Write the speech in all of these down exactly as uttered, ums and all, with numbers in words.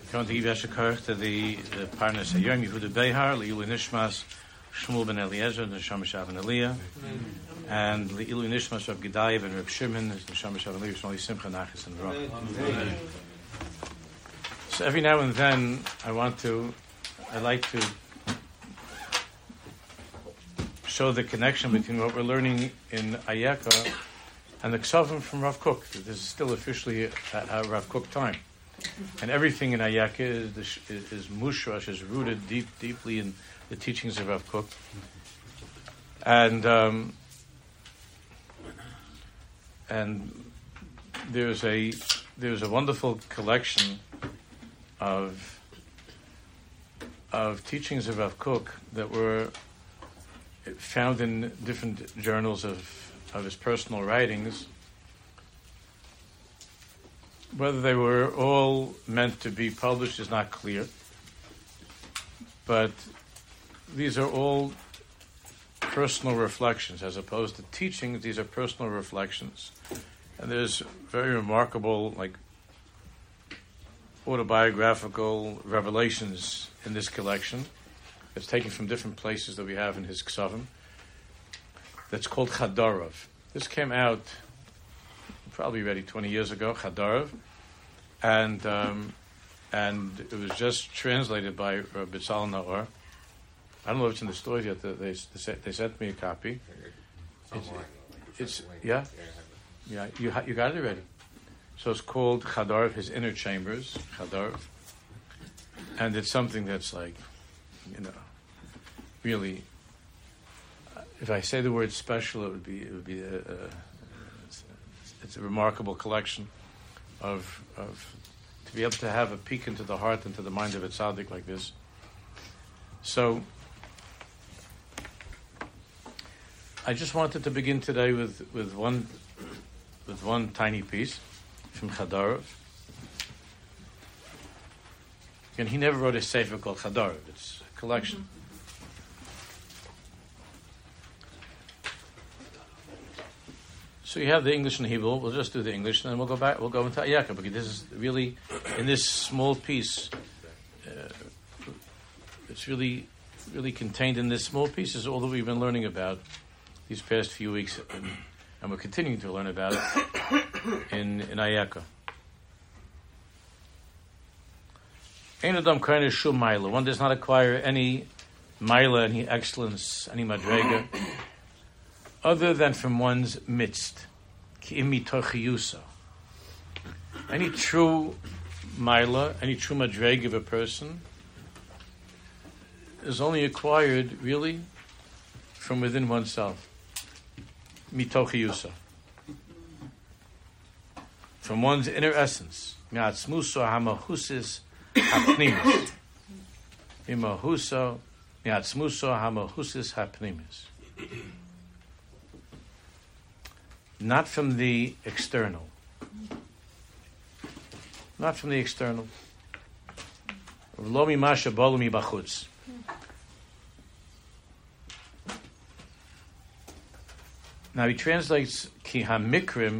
I want to give Yasher Koach to the, the Parnas Hayom Yehuda Behar, Le'ilu Nishmas Shmuel ben Eliezer, Neshama Shav and Aliyah, and Le'ilu Nishmas Rav Gedalia ben Rav Shimon, Neshama Shav and Aliyah, Shmoli Simcha Nachas and Rav. So every now and then, I want to, I like to show the connection between what we're learning in Ayeka and the Ksavim from Rav Kook. This is still officially a, a Rav Kook time. And everything in Ayeka is, is, is mushrash, is rooted deep, deeply in the teachings of Rav Kook. And um, and there's a there's a wonderful collection of of teachings of Rav Kook that were found in different journals of, of his personal writings. Whether they were all meant to be published is not clear, but these are all personal reflections as opposed to teachings. These are personal reflections, and there's very remarkable, like, autobiographical revelations in this collection. It's taken from different places that we have in his Ksavim. That's called Chadarov. This came out probably already twenty years ago, Chadarov, and um, and it was just translated by Rabbi Tzal Naor. I don't know if it's in the stores yet. They they, they sent me a copy. It's, it's yeah, yeah. You you got it already. So it's called Chadarov, His Inner Chambers, Chadarov, and it's something that's like, you know, really. If I say the word special, it would be it would be a. a It's a remarkable collection of of to be able to have a peek into the heart and to the mind of a tzaddik like this. So I just wanted to begin today with, with one with one tiny piece from Chadarov. And he never wrote a sefer called Chadarov. It's a collection. Mm-hmm. So you have the English and Hebrew. We'll just do the English, and then we'll go back. We'll go into Ayeka, because this is really, in this small piece, uh, it's really, really contained in this small piece is all that we've been learning about these past few weeks, and, and we're continuing to learn about it in in Ayeka. Ein adam kaina shum maila. One does not acquire any maila, any excellence, any madrega, other than from one's midst. Any true maila, any true madreg of a person is only acquired really from within oneself. Mitochiyusa. From one's inner essence. Miatzmuso hamahusis hapnimis. Mimahuso miatzmuso hamahusis hapnimis. Not from the external. Not from the external. Lo mimasha bolu mibachutz. Now he translates ki hamikrim.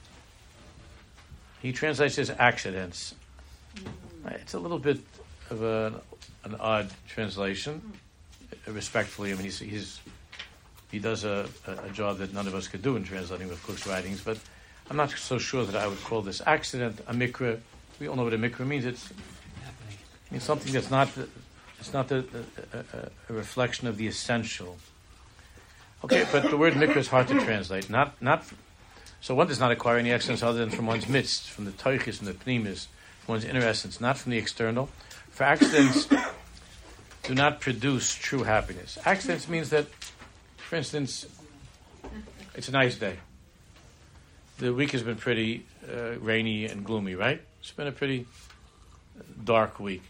He translates as accidents. It's a little bit of a, an odd translation. Respectfully, I mean, he's he's. He does a, a, a job that none of us could do in translating Rav Kook's writings, but I'm not so sure that I would call this accident a mikra. We all know what a mikra means. It's, it means something that's not the, it's not the, a, a, a reflection of the essential. Okay, but the word mikra is hard to translate. Not not so one does not acquire any excellence other than from one's midst, from the toichis and the pnimis, from one's inner essence, not from the external. For accidents do not produce true happiness. Accidents means that, for instance, it's a nice day. The week has been pretty uh, rainy and gloomy, right? It's been a pretty dark week.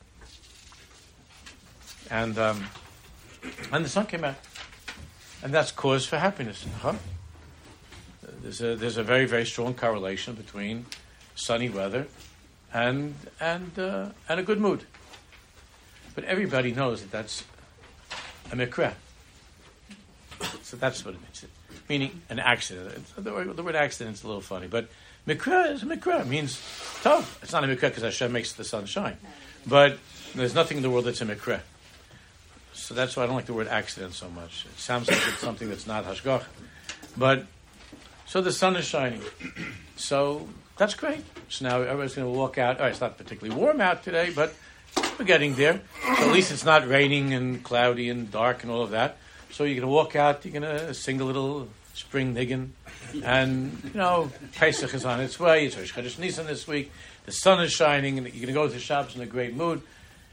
And um, and the sun came out. And that's cause for happiness. Huh? There's a there's a very, very strong correlation between sunny weather and and uh, and a good mood. But everybody knows that that's a mikra. So that's what it means. Meaning an accident. The word, the word accident is a little funny, but mikra is a mikra. It means tough. It's not a mikra because Hashem makes the sun shine. But there's nothing in the world that's a mikra. So that's why I don't like the word accident so much. It sounds like it's something that's not hashgach. But, so the sun is shining. So that's great. So now everybody's going to walk out. All right, it's not particularly warm out today, but we're getting there. So at least it's not raining and cloudy and dark and all of that. So you're going to walk out, you're going to sing a little spring niggin. And, you know, Pesach is on its way. It's Rosh Chodesh Nisan this week. The sun is shining, and you're going to go to Shabbos in a great mood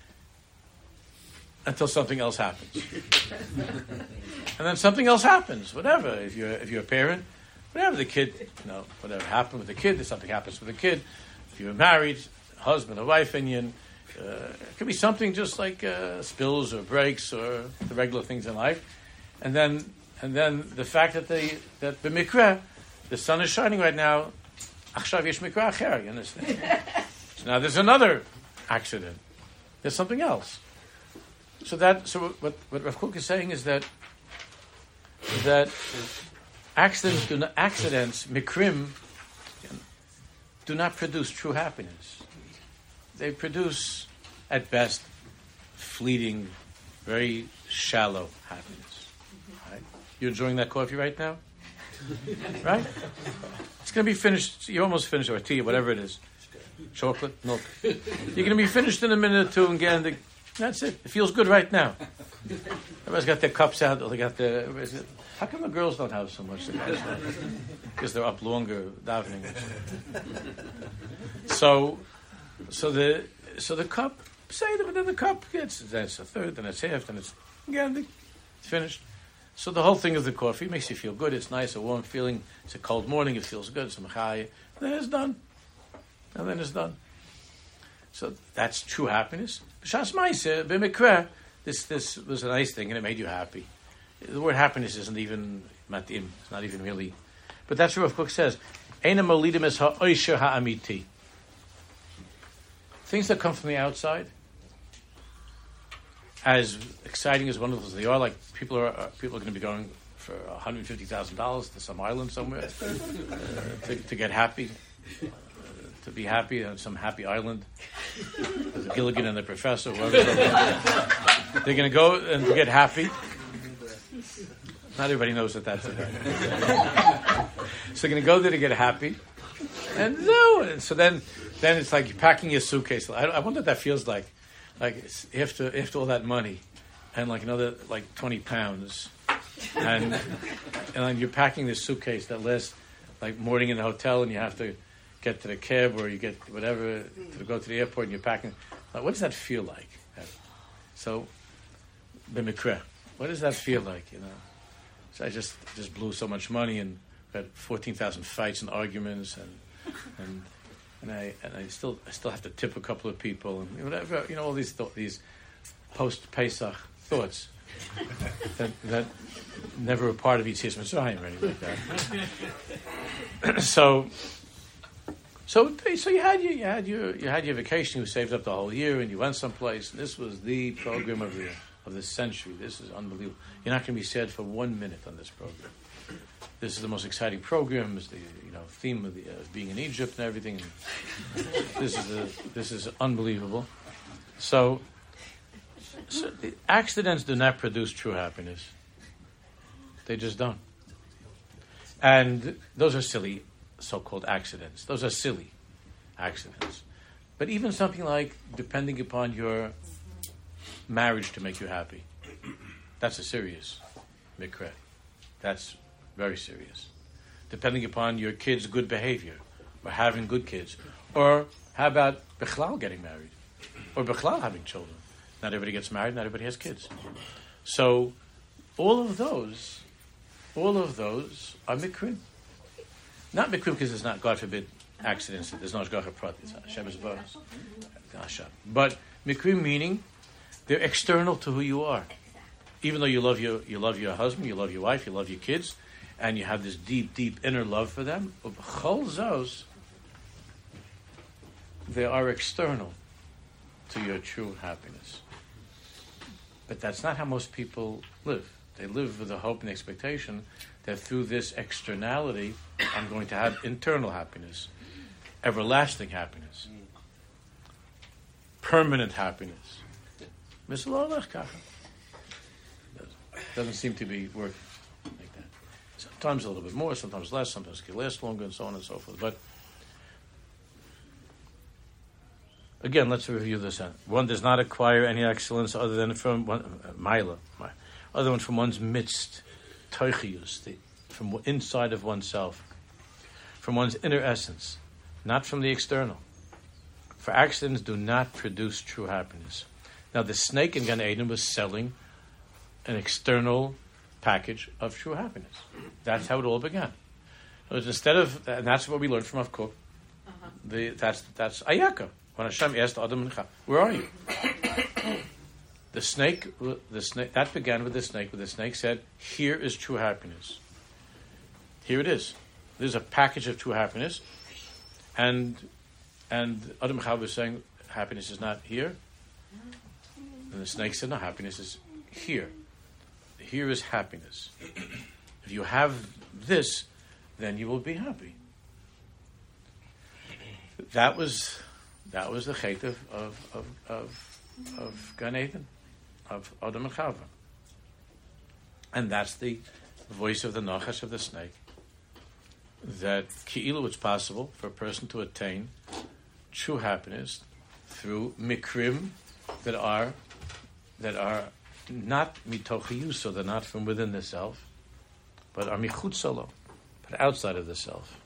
until something else happens. And then something else happens, whatever. If you're, if you're a parent, whatever the kid, you know, whatever happened with the kid, if something happens with the kid. If you're married, husband or wife, and you, uh, it could be something just like uh, spills or breaks or the regular things in life. And then and then the fact that they that the mikra, the sun is shining right now, achshav yesh mikra acher, you understand? So now there's another accident. There's something else. So that so what what Rav Kook is saying is that that accidents do not accidents mikrim do not produce true happiness. They produce at best fleeting, very shallow happiness. Right? You're enjoying that coffee right now? Right? It's going to be finished. You're almost finished, or tea, whatever it is. Chocolate, milk. You're going to be finished in a minute or two, and get the, that's it. It feels good right now. Everybody's got their cups out. They got their. How come the girls don't have so much? Because they're up longer davening. So, so the so the cup. Say that, but then the cup gets. That's a third, then it's half, then it's again. It's finished. So the whole thing of the coffee makes you feel good. It's nice, a warm feeling. It's a cold morning. It feels good. It's a machaya. Then it's done. And then it's done. So that's true happiness. B'shas ma'aseh, b'mikra, this this was a nice thing and it made you happy. The word happiness isn't even matim. It's not even really. But that's what Rav Kook says. Eina molidim es ha'oisher ha'amiti. Things that come from the outside, as exciting as wonderful as they are, like people are uh, people are going to be going for one hundred fifty thousand dollars to some island somewhere uh, to, to get happy. To be happy on some happy island, with Gilligan and the professor, whoever. They're going to go and get happy. Not everybody knows that that's it. So they're going to go there to get happy, and no. And so then, then it's like packing your suitcase. I, I wonder what that feels like. Like it's after after all that money, and like another like twenty pounds, and and then you're packing this suitcase that lasts like morning in the hotel, and you have to get to the cab or you get whatever to go to the airport and you're packing. Like, what does that feel like? So, b'mikra, what does that feel like? You know, so I just just blew so much money and got fourteen thousand fights and arguments and and and I and I still I still have to tip a couple of people and whatever, you know, all these th- these post Pesach thoughts that that never were part of Yetzias Mitzrayim or anything like that. so. So, so you had your, you had your, you had your vacation. You saved up the whole year, and you went someplace. And this was the program of the of this century. This is unbelievable. You're not going to be sad for one minute on this program. This is the most exciting program. Is the you know theme of, the, of being in Egypt and everything. This is a, this is unbelievable. So, so the accidents do not produce true happiness. They just don't. And those are silly. So-called accidents. Those are silly accidents. But even something like depending upon your marriage to make you happy, that's a serious mikra. That's very serious. Depending upon your kids' good behavior, or having good kids, or how about Bechlal getting married, or Bechlal having children. Not everybody gets married, not everybody has kids. So all of those, all of those are mikrim. Not mikrim because it's not, God forbid, accidents. There's no Ashgacha Pratis. Hashem is above us. But mikrim meaning they're external to who you are. Even though you love your you love your husband, you love your wife, you love your kids, and you have this deep, deep inner love for them. Chol zos, they are external to your true happiness. But that's not how most people live. They live with the hope and expectation that through this externality, I'm going to have internal happiness, everlasting happiness. permanent happiness. Doesn't seem to be working like that. Sometimes a little bit more, sometimes less, sometimes it can last longer, and so on and so forth. But again, let's review this. One does not acquire any excellence other than from one, uh, Mila, other than from one's midst, Teichius, the from inside of oneself, from one's inner essence, not from the external. For accidents do not produce true happiness. Now, the snake in Gan Eden was selling an external package of true happiness. That's how it all began. It was instead of, and that's what we learned from Avkuk. Uh-huh. The that's that's Ayaka. When Hashem asked Adam and Chava, "Where are you?" The snake, the snake that began with the snake. Where the snake said, "Here is true happiness. Here it is. There's a package of true happiness," and and Adam and Chava was saying, "Happiness is not here." And the snake said, "No, happiness is here. Here is happiness. If you have this, then you will be happy." That was that was the chait of of of of, of Gan Eden, of Adam and Chava, and that's the voice of the nachash of the snake. That ki'ilu it's possible for a person to attain true happiness through mikrim that are that are not mitochiyu, so they're not from within the self, but are michut solo, but outside of the self.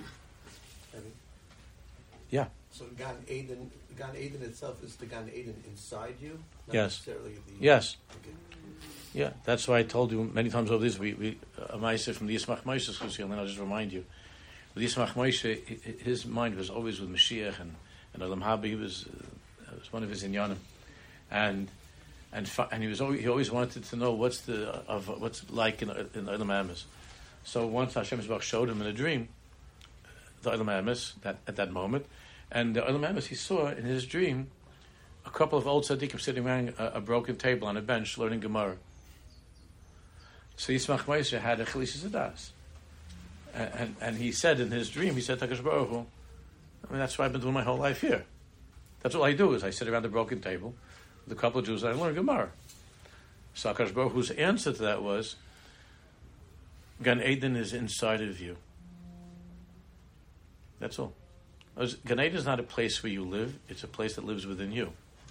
Yeah. So Gan Eden, Gan Eden itself is the Gan Eden inside you, not yes. necessarily the. Yes. Okay. Yeah, that's why I told you many times over this. We we a Ma'aser from the Yismach Moshe, and then I'll just remind you. With Yismach Moshe, his mind was always with Mashiach and and Olam Haba. He was uh, was one of his inyanim, and. And and he was always, he always wanted to know what's the of what's like in in Olam Amis. So once Hashem Yisbarach showed him in a dream the Olam Amis that at that moment, and the Olam Amis he saw in his dream a couple of old tzaddikim sitting around a, a broken table on a bench learning Gemara. So Yismach Moshe had a Chalisas Adas, and, and and he said in his dream he said to HaKadosh Baruch Hu, I mean that's what I've been doing my whole life here. That's all I do is I sit around the broken table. The couple of Jews that I learned Gemara. So HaKadosh Baruch Hu's answer to that was, Gan Eden is inside of you. That's all. Gan Eden is not a place where you live, it's a place that lives within you.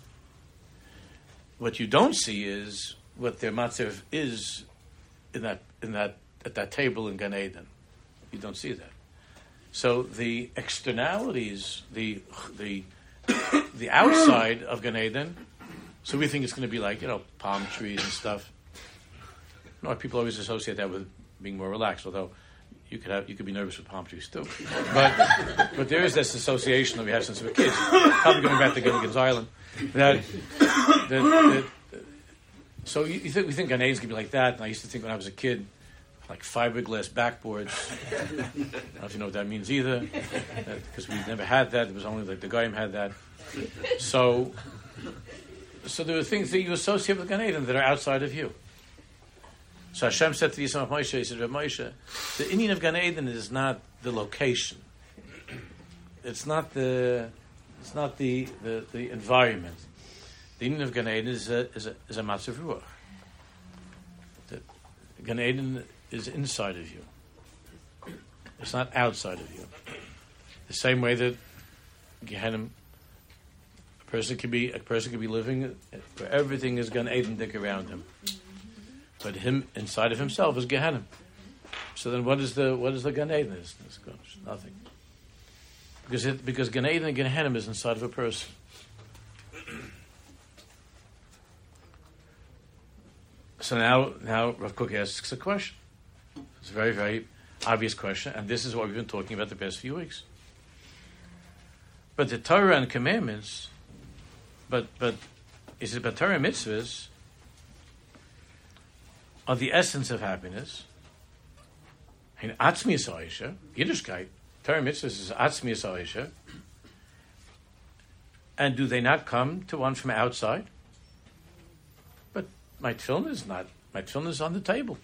What you don't see is what their matzev is in that in that at that table in Gan Eden. You don't see that. So the externalities, the the the outside of Gan Eden. So we think it's going to be like, you know, palm trees and stuff. No, people always associate that with being more relaxed, although you could have you could be nervous with palm trees too. But but there is this association that we have since we were kids. Probably going back to Gilligan's Island. That, that, that, so you, you think we think Gan Eden's going to be like that, and I used to think when I was a kid, like fiberglass backboards. I don't know if you know what that means either, because we never had that. It was only like the Goyim had that. So. So there are things that you associate with Gan Eden that are outside of you. So Hashem said to the Yismach Moshe, he said, Reb Moshe, the Indian of Gan Eden is not the location. It's not the it's not the, the, the environment. The Indian of Gan Eden is a is a is a matzav ruach. The Gan Eden is inside of you. It's not outside of you. The same way that Gehenna. A person could be a person could be living where everything is Gan Eden-dik around him, but him inside of himself is Gehenna. So then, what is the what is the Gan Eden? It's, it's nothing, because it, because Gan Eden and Gehenna is inside of a person. So now now Rav Kook asks a question. It's a very very obvious question, and this is what we've been talking about the past few weeks. But the Torah and commandments. But but is it but Torah mitzvahs are the essence of happiness? In Atzmiyas Ha'isha, Yiddishkeit, Torah mitzvahs is Atzmiyas Ha'isha, and do they not come to one from outside? But my tefillin is not. My tefillin is on the table.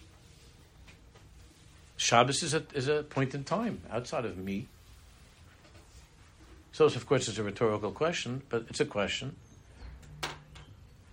Shabbos is a is a point in time outside of me. So of course it's a rhetorical question, but it's a question.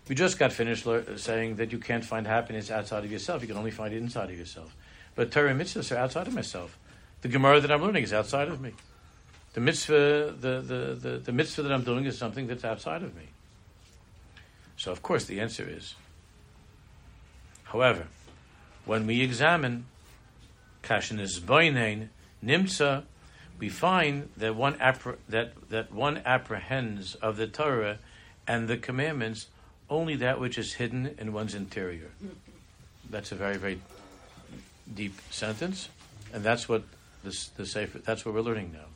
We just got finished le- saying that you can't find happiness outside of yourself. You can only find it inside of yourself. But Torah and mitzvahs are outside of myself. The Gemara that I'm learning is outside of me. The mitzvah, the, the, the, the mitzvah that I'm doing is something that's outside of me. So, of course, the answer is. However, when we examine Kashin is Boinein, Nimtza, we find that one appre- that, that one apprehends of the Torah and the commandments only that which is hidden in one's interior. That's a very, very deep sentence, and that's what this, the Sefer, that's what we're learning now.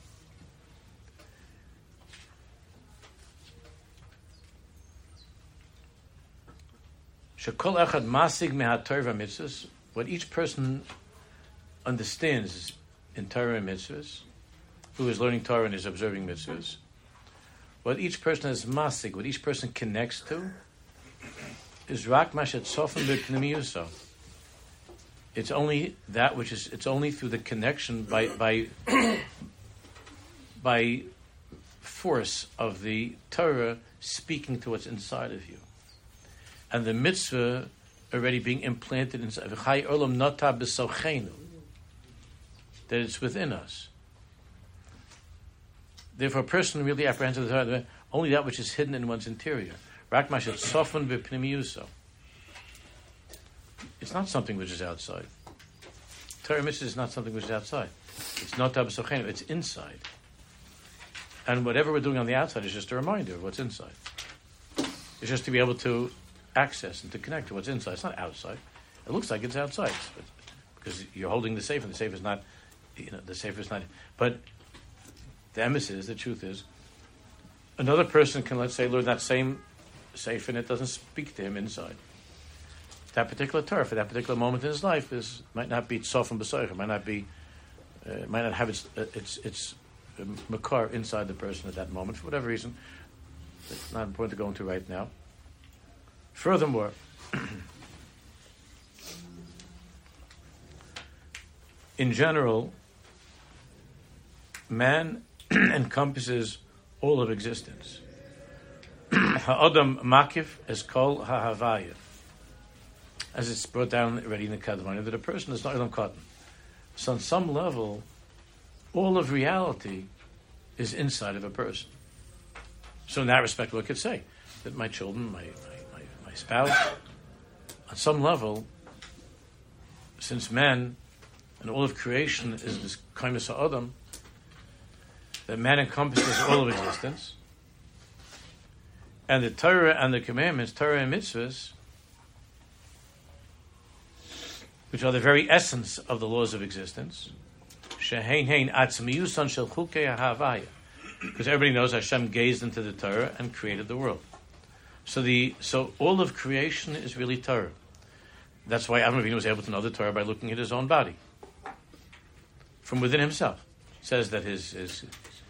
Shekol echad masig mehaTorah mitzvahs. What each person understands in Torah and mitzvahs, who is learning Torah and is observing mitzvahs, what each person is masig, what each person connects to, is rak mashet sofen b'pnimiyuso. It's only that which is. It's only through the connection by by by force of the Torah speaking to what's inside of you, and the mitzvah already being implanted inside. V'chai olam nata b'sochenu, that it's within us. Therefore, a person really apprehends the Torah only that which is hidden in one's interior. Rak mashet sofen b'pnimiyuso. It's not something which is outside. Torah mitzvah is not something which is outside. It's not tab sochenu. It's inside. And whatever we're doing on the outside is just a reminder of what's inside. It's just to be able to access and to connect to what's inside. It's not outside. It looks like it's outside but, because you're holding the safe, and the safe is not. You know, the safe is not. But the emphasis, the truth is, another person can, let's say, learn that same safe, and it doesn't speak to him inside. That particular Torah for that particular moment in his life is might not be tzof and b'soich, might not be, uh, might not have its uh, its its uh, makar inside the person at that moment for whatever reason. It's not important to go into right now. Furthermore, in general, man encompasses all of existence. Ha'adam makif is kol ha'havaya. As it's brought down already in the Kadmani, that a person is not Adam Cotton. So on some level, all of reality is inside of a person. So in that respect, we could say that my children, my, my, my, my spouse, on some level, since man and all of creation is this kindness of Adam, that man encompasses all of existence, and the Torah and the commandments, Torah and mitzvahs, which are the very essence of the laws of existence. Because everybody knows Hashem gazed into the Torah and created the world. So the so all of creation is really Torah. That's why Adam Avinu was able to know the Torah by looking at his own body. From within himself. It says that his his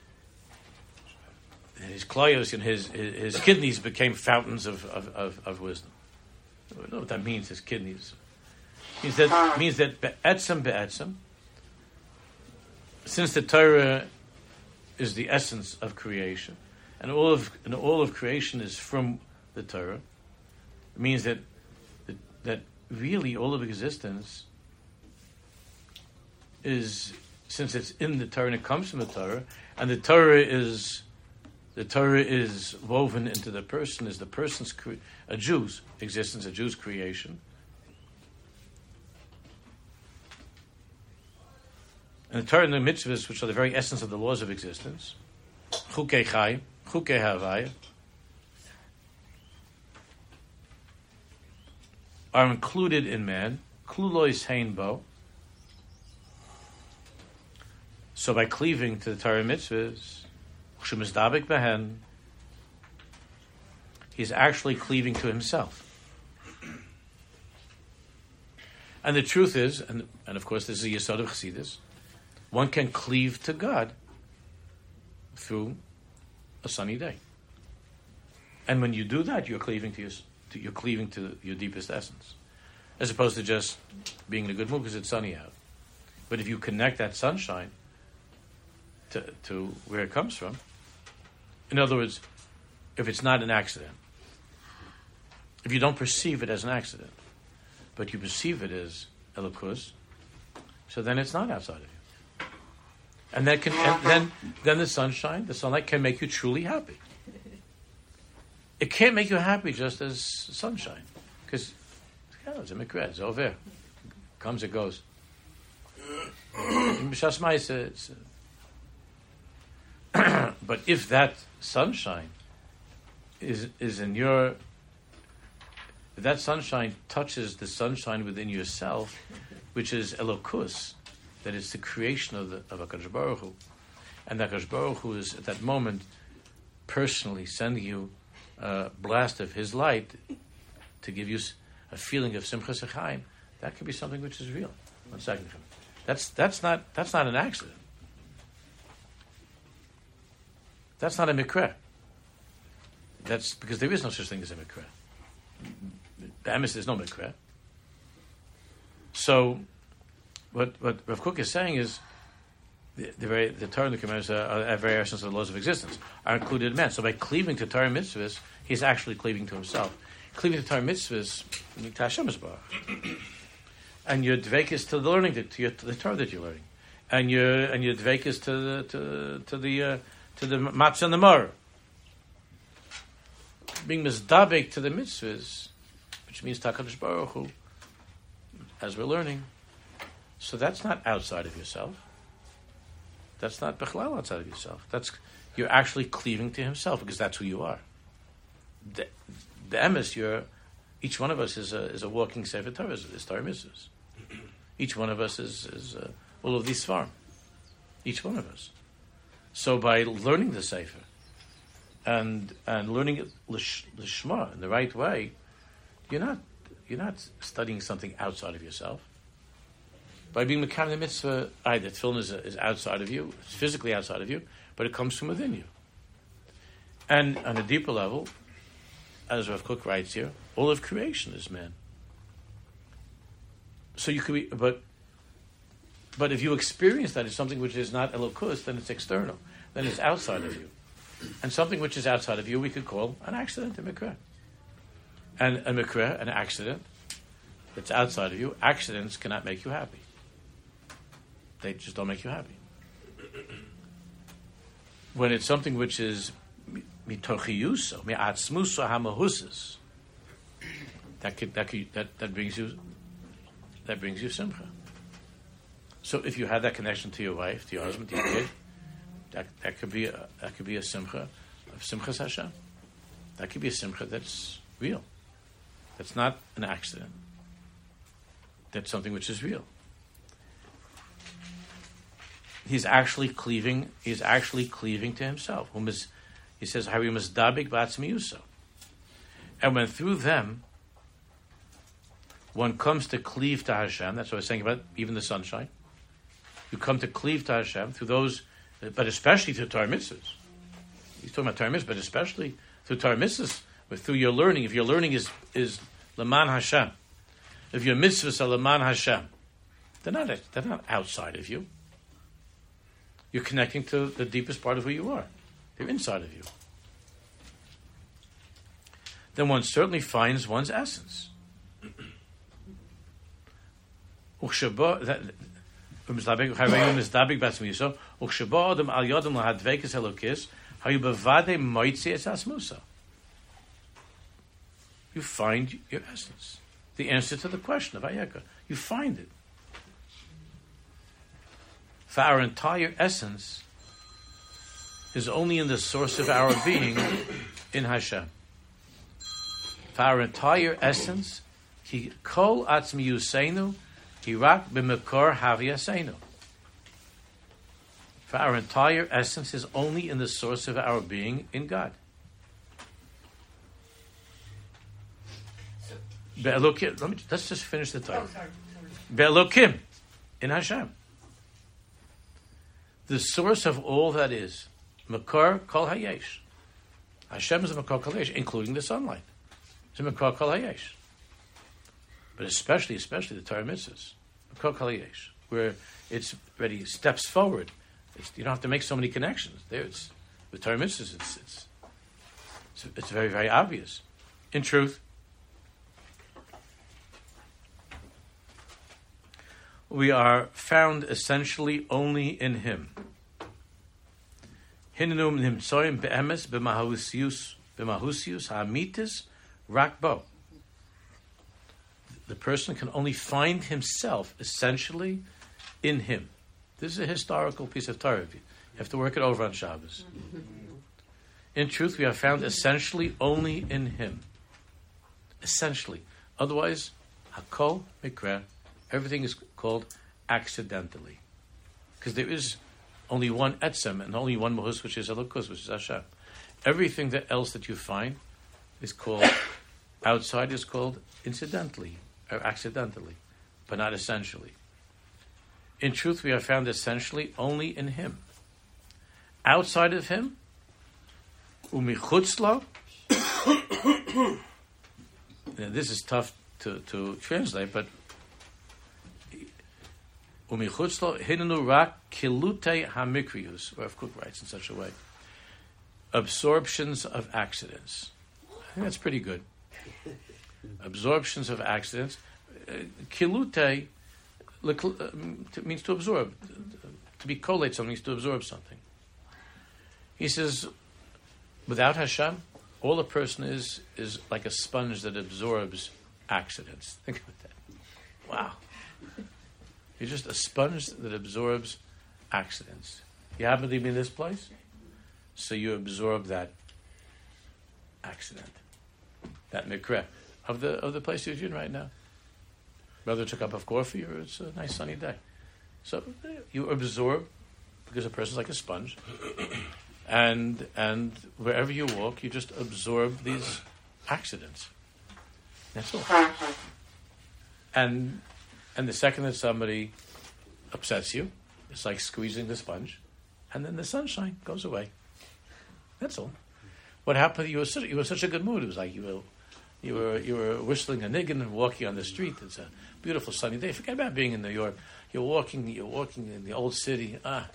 his kloyos and his, his his kidneys became fountains of, of, of, of wisdom. I don't know what that means, his kidneys. Means that means that be'etzem be'etzem, since the Torah is the essence of creation, and all of and all of creation is from the Torah, it means that that, that really all of existence is, since it's in the Torah and it comes from the Torah, and the Torah is the Torah is woven into the person, is the person's cre- a Jew's existence, a Jew's creation. And the Torah and the mitzvahs, which are the very essence of the laws of existence, chukei chai, chukei havaya, are included in man, klulois hein bo. So by cleaving to the Torah and mitzvahs, shemizdabek behen, he's actually cleaving to himself. And the truth is, and, and of course this is the Yesod of Chassidus, one can cleave to God through a sunny day, and when you do that, you're cleaving to your, to, you're cleaving to your deepest essence, as opposed to just being in a good mood because it's sunny out. But if you connect that sunshine to to where it comes from, in other words, if it's not an accident, if you don't perceive it as an accident, but you perceive it as Elokus, so then it's not outside of you. And that can, and then, then the sunshine, the sunlight can make you truly happy. It can't make you happy just as sunshine, because yeah, it's a mikveh, it's over. It comes, it goes. It's, uh, but if that sunshine is is in your, if that sunshine touches the sunshine within yourself, which is Elokus, that is the creation of the of HaKadosh Baruch Hu, and that HaKadosh Baruch Hu is at that moment personally sending you a blast of His light to give you a feeling of Simchas Chaim, that could be something which is real. One second. That's that's not that's not an accident. That's not a mikveh. That's because there is no such thing as a mikveh. The emes is no mikveh. So, what what Rav Kook is saying is the, the very the Torah and the Commandments are, are very essence of the laws of existence are included in man. So by cleaving to Torah mitzvahs, he's actually cleaving to himself. Cleaving to Torah mitzvahs, to Hashem Yisbarach. And your dveik is to the learning, to, your, to the Torah that you're learning, and your and your dveik is to the to, to the uh, to the matzah and the maror. Being mizdabek to the mitzvahs, which means Hakadosh Baruch Hu, as we're learning. So that's not outside of yourself. That's not bechlal outside of yourself. That's you're actually cleaving to Himself because that's who you are. The, the emes, you're. Each one of us is a is a walking sefer Torah, is Torah mitzvahs. Each one of us is is uh, all of these farm. Each one of us. So by learning the sefer and and learning it lishma in the right way, you're not you're not studying something outside of yourself. By being mekayem the mitzvah, aye, that tefillin is, is outside of you, it's physically outside of you, but it comes from within you. And on a deeper level, as Rav Kook writes here, all of creation is man. So you could be, but but if you experience that as something which is not Elokus, then it's external, then it's outside of you, and something which is outside of you we could call an accident, a mikveh, and a mikveh, an accident that's outside of you. Accidents cannot make you happy; they just don't make you happy. When it's something which is mitochiyuso, mi'atzmuso hamahusis, that could, that could, that that brings you that brings you simcha. So if you have that connection to your wife, to your husband, to your kid, that that could be a, that could be a simcha of simchas Hashem. That could be a simcha that's real. That's not an accident. That's something which is real. He's actually cleaving. He's actually cleaving to himself. Whom is, he says, "Hari misdabik b'atzmiyuso," and when through them one comes to cleave to Hashem. That's what I was saying about even the sunshine. You come to cleave to Hashem through those, but especially through Torah mitzvahs. He's talking about Torah mitzvahs, but especially through Torah mitzvahs, but through your learning. If your learning is is leman Hashem, if your mitzvahs are leman Hashem, they're not they're not outside of you. You're connecting to the deepest part of who you are. They're inside of you. Then one certainly finds one's essence. You find your essence. The answer to the question of Ayeka. You find it. For our entire essence is only in the source of our being in Hashem. For our entire essence, Ki kol atzmi yuseinu, Hirak b'mekor haviyaseinu. For our entire essence is only in the source of our being in God. Be'elokim. Let me. Let's just finish the title. Be'elokim, in Hashem. The source of all that is Makor Kol Hayesh. Hashem is a Makor Kol Hayesh, including the sunlight. It's a Makor Kol Hayesh. But especially, especially the Torah mitzvahs, Makor Kol Hayesh, where it's already steps forward. It's, you don't have to make so many connections. There, it's with Torah mitzvahs. It's, it's it's it's very very obvious. In truth, we are found essentially only in Him. Hinenum nimtsoim be'emes b'mahusius b'mahusius ha'amitis rakbo. The person can only find himself essentially in Him. This is a historical piece of Torah. You have to work it over on Shabbos. In truth, we are found essentially only in Him. Essentially. Otherwise, hakol mikra, everything is called accidentally. Because there is only one etzem and only one mahus, which is elokus, which is Hashem. Everything that else that you find is called, outside is called incidentally, or accidentally, but not essentially. In truth, we are found essentially only in Him. Outside of Him, umichutzlo, this is tough to, to translate, but umichutzlo hinenu rak kilute hamikrius, Rav Kook writes in such a way, absorptions of accidents. I think that's pretty good. Absorptions of accidents. Uh, kilute means to absorb. To be collate something means to absorb something. He says, without Hashem, all a person is is like a sponge that absorbs accidents. Think about that. Wow. You're just a sponge that absorbs accidents. You happen to be in this place, so you absorb that accident, that mikra of the of the place you're in right now. Whether it's a cup of coffee or it's a nice sunny day. So you absorb, because a person's like a sponge, and and wherever you walk, you just absorb these accidents. That's all. And and the second that somebody upsets you, it's like squeezing the sponge, and then the sunshine goes away. That's all. What happened? You were such, you were in such a good mood. It was like you were you were you were whistling a niggin and walking on the street. It's a beautiful sunny day. Forget about being in New York. You're walking. You're walking in the old city. Ah,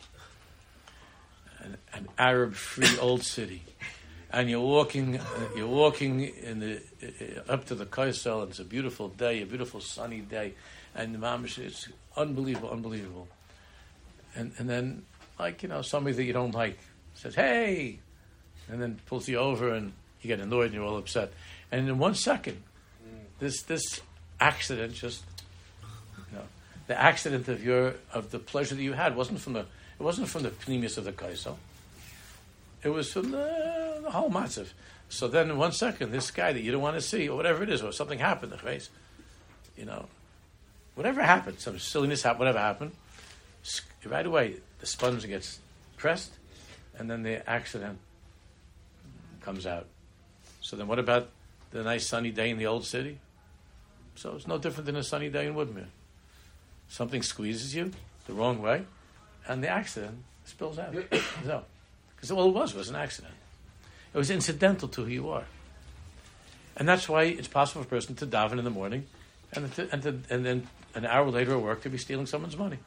an, an Arab-free old city, and you're walking. Uh, you're walking in the uh, up to the Kaisel, and it's a beautiful day, a beautiful sunny day, and the mamish, it's unbelievable, unbelievable. And and then, like you know, somebody that you don't like says, "Hey," and then pulls you over, and you get annoyed, and you're all upset. And in one second, this this accident just, you know, the accident of your of the pleasure that you had wasn't from the it wasn't from the pneumius of the kaisel. It was from the, the whole matzav. So then, in one second, this guy that you don't want to see, or whatever it is, or something happened, the face, you know, whatever happened, some silliness happened, whatever happened, right away the sponge gets pressed, and then the accident comes out. So then, what about the nice sunny day in the old city? So it's no different than a sunny day in Woodmere. Something squeezes you the wrong way, and the accident spills out. So, because all it was was an accident. It was incidental to who you are, and that's why it's possible for a person to daven in the morning, and to, and to, and then an hour later at work to be stealing someone's money.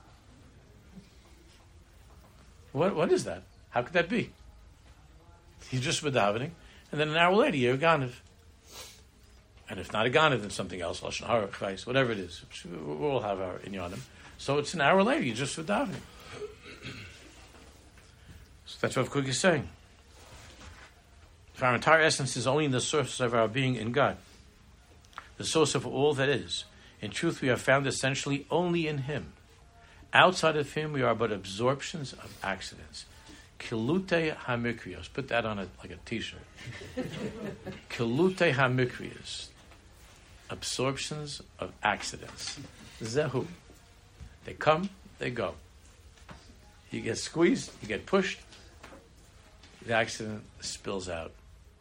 What what is that? How could that be? You just were davening, and then an hour later you're a ganav. And if not a ganav, then something else, lashon hara, chayis, whatever it is. We'll all have our inyanim. So it's an hour later, you just were davening. So that's what Rav Kook is saying. If our entire essence is only in the source of our being in God, the source of all that is, in truth we are found essentially only in Him. Outside of Him we are but absorptions of accidents. Kilute hamikrios. Put that on a, like a t-shirt. Kilute hamikrios. Absorptions of accidents. Zehu. They come, they go. You get squeezed, you get pushed, the accident spills out.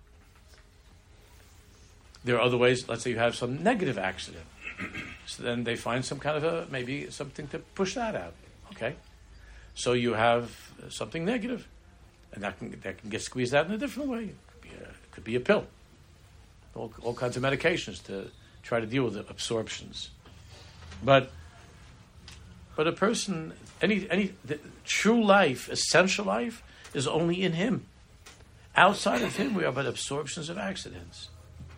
There are other ways, let's say you have some negative accident. So then they find some kind of a, maybe something to push that out. Okay? So you have something negative, and that can that can get squeezed out in a different way. It could be a, it could be a pill. All, all kinds of medications to try to deal with the absorptions. But but a person, any any the true life, essential life, is only in Him. Outside of Him, we are but absorptions of accidents.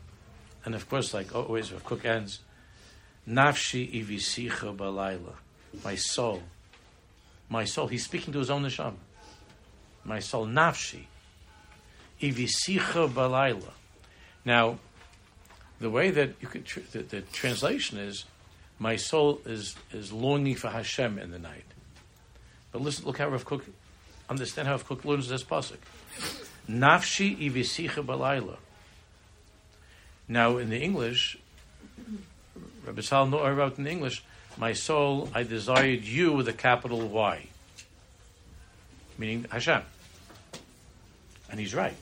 And of course, like always, Rav Kook ends, Nafshi ivisicha balayla. my soul, my soul. He's speaking to his own neshama. My soul, nafshi, ivisicha balayla. Now, the way that you could, tr- the, the translation is, my soul is is longing for Hashem in the night. But listen, look how Rav Kook, understand how Rav Kook learns this pasuk. Nafshi ivisicha balayla. Now, in the English, Rabbi Sal Noor wrote in English, my soul, I desired you with a capital Y. Meaning Hashem. And he's right.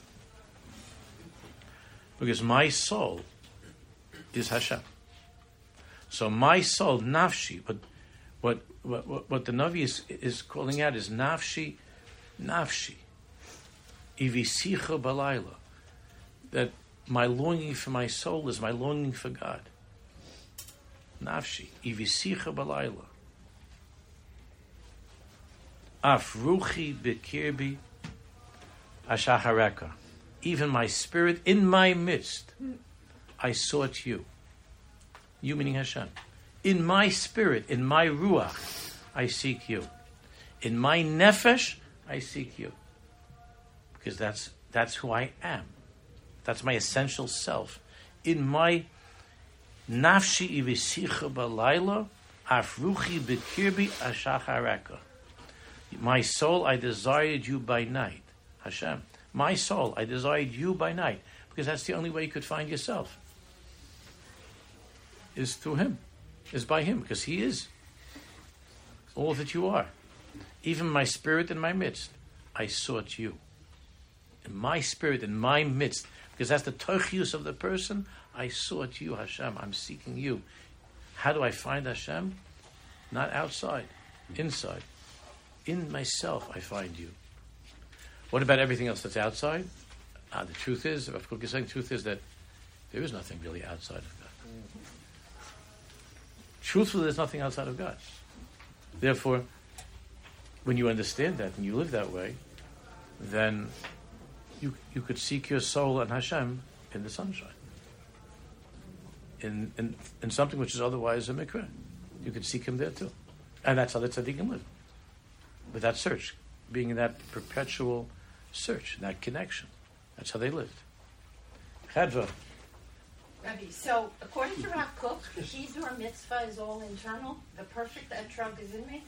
Because my soul is Hashem. So my soul, nafshi, what what what, what the Navi is, is calling out is nafshi, nafshi. Ivisicha balayla. That my longing for my soul is my longing for God. Nafshi, ivisicha balayla. Af ruchi bekirbi ashahareka. Even my spirit in my midst, I sought you. You meaning Hashem. In my spirit, in my ruach, I seek you. In my nefesh, I seek you. Because that's that's who I am. That's my essential self. In my nafshi ivisicha balayla, afruchi bekirbi ashachareka. My soul, I desired you by night. Hashem. My soul, I desired you by night. Because that's the only way you could find yourself. Is through Him. Is by Him. Because He is all that you are. Even my spirit in my midst, I sought you. In my spirit, in my midst. Because that's the tochius of the person. I sought you, Hashem. I'm seeking you. How do I find Hashem? Not outside. Inside. In myself, I find you. What about everything else that's outside? Uh, the truth is, Rav Kook is saying, the truth is that there is nothing really outside of God. Truthfully, there's nothing outside of God. Therefore, when you understand that and you live that way, then you you could seek your soul and Hashem in the sunshine. In in, in something which is otherwise a mikveh. You could seek Him there too. And that's how the tzaddikim live. With that search, being in that perpetual search, that connection. That's how they lived. Chadva. Rabbi, so according to Rav Kook, the Hidur mitzvah is all internal. The perfect etrog is in me.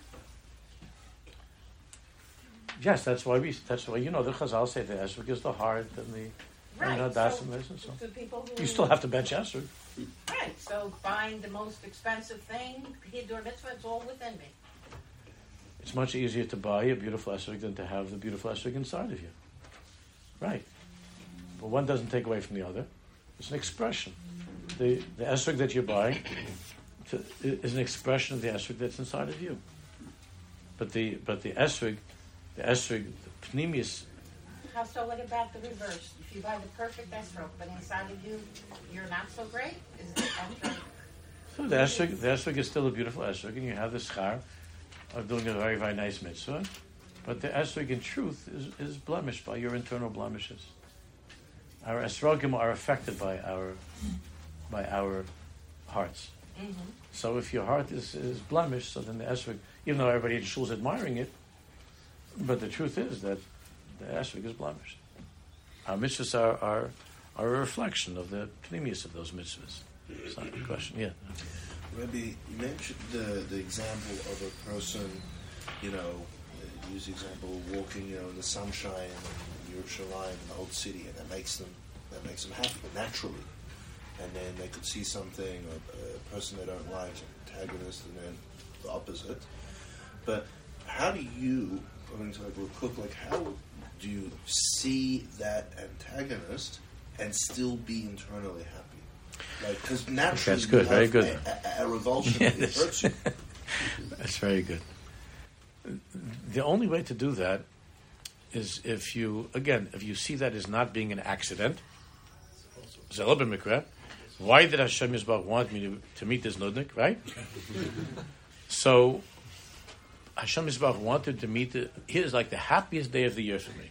Yes, that's why we. That's why you know the Chazal say the esrog is the heart and the. Right. You know, so, and so. to people who You still have to bench esrog. Right. So buying the most expensive thing, Hidur mitzvah, it's all within me. It's much easier to buy a beautiful esrog than to have the beautiful esrog inside of you. Right. But one doesn't take away from the other. It's an expression. The the esrog that you're buying to, is an expression of the esrog that's inside of you. But the but the esrog, the esrog, the pneumius. How so? What about the reverse? If you buy the perfect esrog, but inside of you, you're not so great. Is it esrog? So the esrog, the esrog is still a beautiful esrog, and you have the schar of doing a very very nice mitzvah. But the esrog, in truth, is, is blemished by your internal blemishes. Our esrogim are affected by our by our hearts. Mm-hmm. So if your heart is, is blemished, so then the esrog, even though everybody in shul is admiring it, but the truth is that the esrog is blemished. Our mitzvahs are, are, are a reflection of the pneumius of those mitzvahs. It's not a question, yeah. Rabbi, you mentioned the, the example of a person, you know, use the example of walking, you know, in the sunshine in Yerushalayim, in the old city, and that makes them that makes them happy naturally. And then they could see something, a, a person they don't like, an antagonist, and then the opposite. But how do you, according to like Rav Kook, like how do you see that antagonist and still be internally happy? Like, because naturally, that's good, you very have good. A, a, a revulsion Yeah, that hurts you. That's very good. The only way to do that is if you, again, if you see that as not being an accident. Why did Hashem Yisbarach want me to, to meet this nudnik, right? So, Hashem Yisbarach wanted to meet, the, here's like the happiest day of the year for me.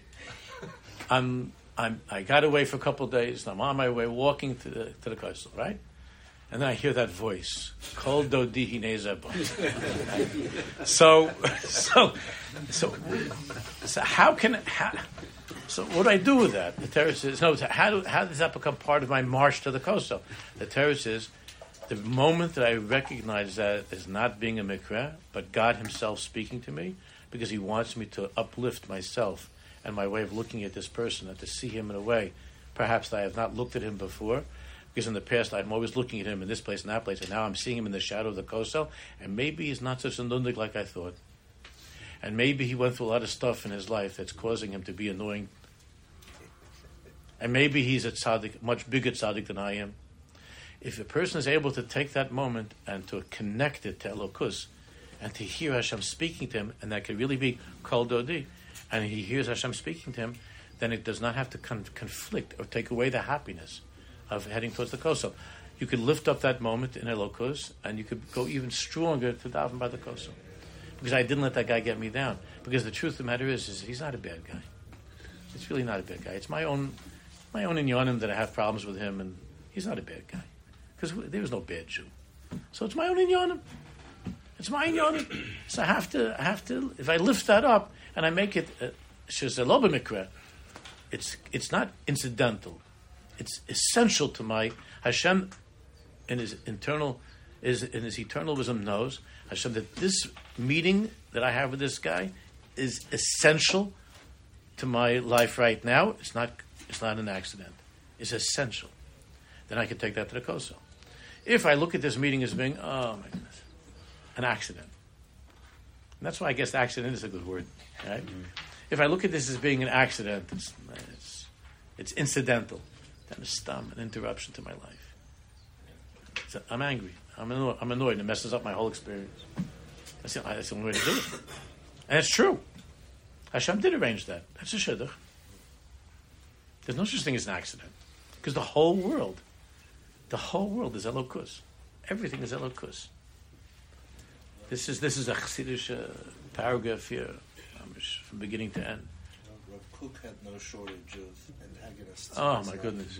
I'm, I'm, I got away for a couple of days, I'm on my way walking to the, to the coastal, right? And then I hear that voice, Kol Dodi Hinei Zebo. So, so, so, so how can, how, so what do I do with that? The Torah says, no, how, do, how does that become part of my march to the Kosel? The Torah says, the moment that I recognize that as not being a mikra, but God Himself speaking to me, because He wants me to uplift myself and my way of looking at this person and to see him in a way, perhaps that I have not looked at him before, because in the past I'm always looking at him in this place and that place, and now I'm seeing him in the shadow of the Kosel, and maybe he's not such a nundig like I thought. And maybe he went through a lot of stuff in his life that's causing him to be annoying. And maybe he's a tzaddik, much bigger tzaddik than I am. If a person is able to take that moment and to connect it to Elokus, and to hear Hashem speaking to him, and that could really be Kol Dodi, and he hears Hashem speaking to him, then it does not have to con- conflict or take away the happiness of heading towards the Kosel. You could lift up that moment in Elokus, and you could go even stronger to daven by the Kosel. Because I didn't let that guy get me down. Because the truth of the matter is, is he's not a bad guy. It's really not a bad guy. It's my own my own inyanim that I have problems with him, and he's not a bad guy. Because there was no bad Jew. So it's my own inyanim. It's my inyanim. So I have to, I have to, if I lift that up, and I make it, shezeloba mikra, it's it's not incidental. It's essential to my Hashem in his internal, is in his eternal wisdom knows Hashem that this meeting that I have with this guy is essential to my life right now. It's not it's not an accident. It's essential. Then I can take that to the Kosel. If I look at this meeting as being, oh my goodness, an accident. And that's why I guess accident is a good word, right? Mm-hmm. If I look at this as being an accident, it's it's, it's incidental. Then it's stum, an interruption to my life. So I'm angry. I'm annoyed. I'm annoyed. It messes up my whole experience. That's the, that's the only way to do it. And it's true. Hashem did arrange that. That's a shidduch. There's no such thing as an accident. Because the whole world, the whole world is Elokus. Everything is Elokus. This is this is a Chassidish uh, paragraph here, um, from beginning to end. Rav Kook had no shortage of antagonists. Oh my goodness!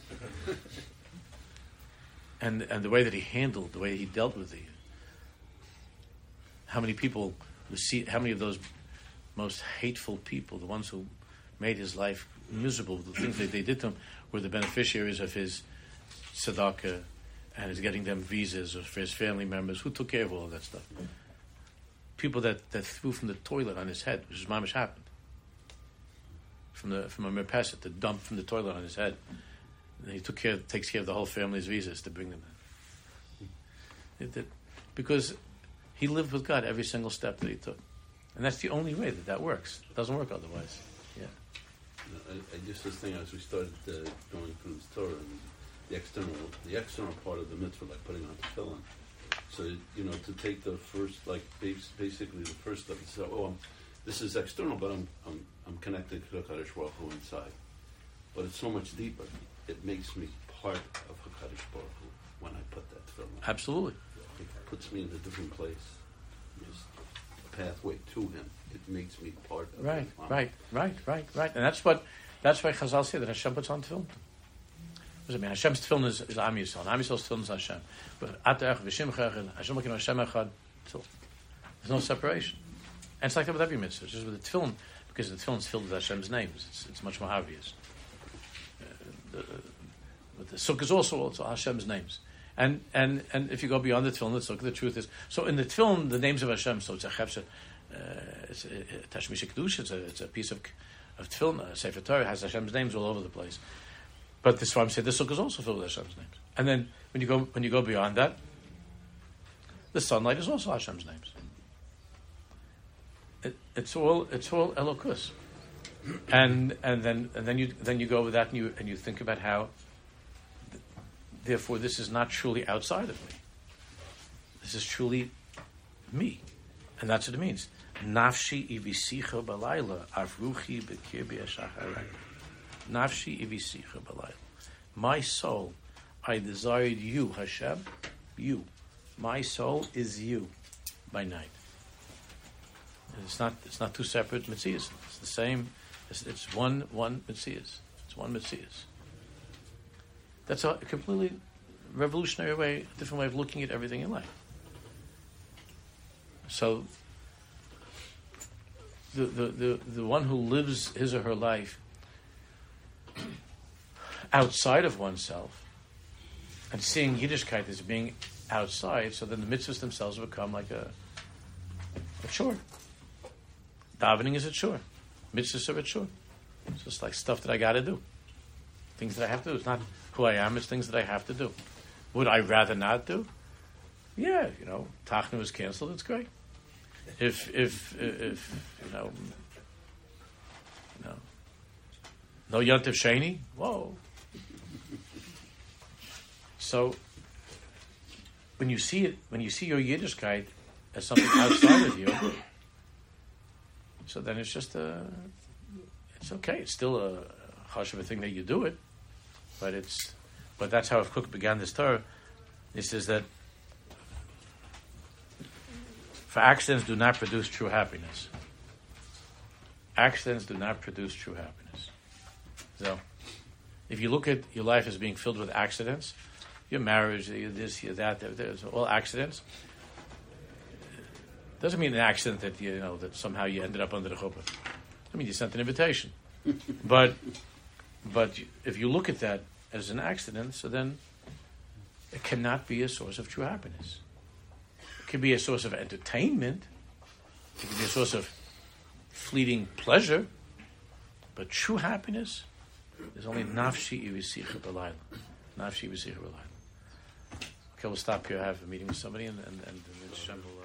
and and the way that he handled, the way he dealt with the, how many people, see, how many of those most hateful people, the ones who made his life miserable, the things that they did to him, were the beneficiaries of his tzedakah and his getting them visas or for his family members. Who took care of all of that stuff? People that, that threw from the toilet on his head, which is mamish happened. From the from a merpeset, to dump from the toilet on his head. And he took care, takes care of the whole family's visas to bring them in. It did, because he lived with God every single step that he took, and that's the only way that that works. It doesn't work otherwise. Yeah. I, I just was thinking as we started uh, going through this Torah, and the external, the external part of the mitzvah, like putting on tefillin. So you know, to take the first, like base, basically the first step, and say, "Oh, I'm, this is external, but I'm I'm I'm connected to Hakadosh Baruch Hu inside." But it's so much deeper. It makes me part of Hakadosh Baruch Hu when I put that tefillin. Absolutely. It puts me in a different place. Just a pathway to Him. It makes me part of Right, Him. right, right, right, right. And that's what that's why Chazal say that Hashem puts on tefillin. What does it mean? Hashem's tefillin is, is Am Yisrael. Am Yisrael's tefillin is Hashem. But Atach v'Shim Chachel, Hashem Elokeinu Hashem Echad. There's no separation. And it's like that with every mitzvah. It's just with the tefillin, because the tefillin is filled with Hashem's names. It's, it's much more obvious. Uh, the, but the sukkah is also also Hashem's names. And and and if you go beyond the tefillin, the sukkah, the truth is, so in the tefillin, the names of Hashem, so it's a chepshet, uh, it's a tashmish kedush, it's a it's a piece of of tefillin, a sefer Torah has Hashem's names all over the place. But this I'm saying the sukkah is also filled with Hashem's names. And then when you go when you go beyond that, the sunlight is also Hashem's names. It, it's all it's all Elokus. And and then and then you then you go with that and you and you think about how therefore this is not truly outside of me. This is truly me. And that's what it means. Nafshi ivisicha balayla avruchi bekirbi ashacharek. Nafshi ivisicha balayla. My soul, I desired you, Hashem, you. My soul is you by night. And it's not it's not two separate mitzias. It's the same. It's, it's one one mitzias. It's one mitzias. That's a completely revolutionary way, a different way of looking at everything in life. So the the, the, the one who lives his or her life outside of oneself and seeing Yiddishkeit as being outside, so then the mitzvahs themselves become like a, a chore. Davening is a chore. Mitzvahs are a chore. It's just like stuff that I got to do. Things that I have to do. It's not who I am, it's things that I have to do. Would I rather not do? Yeah, you know, Tachna was canceled, it's great. If, if, if, you know, you know, no Yontif Sheni, whoa. So, when you see it, when you see your Yiddishkeit as something outside of you, so then it's just a, it's okay. It's still a hush of a thing that you do it, but it's, but that's how Kook began this Torah. He says that for accidents do not produce true happiness. Accidents do not produce true happiness. So, if you look at your life as being filled with accidents, your marriage, your this, your that, there's all accidents. Doesn't mean an accident that you know that somehow you ended up under the chuppah. I mean, you sent an invitation, but but if you look at that as an accident, so then it cannot be a source of true happiness. It can be a source of entertainment. It can be a source of fleeting pleasure, but true happiness is only nafshi ivisicha b'layla. Nafshi ivisicha b'layla. Okay, we'll stop here. I have a meeting with somebody, and and, and, and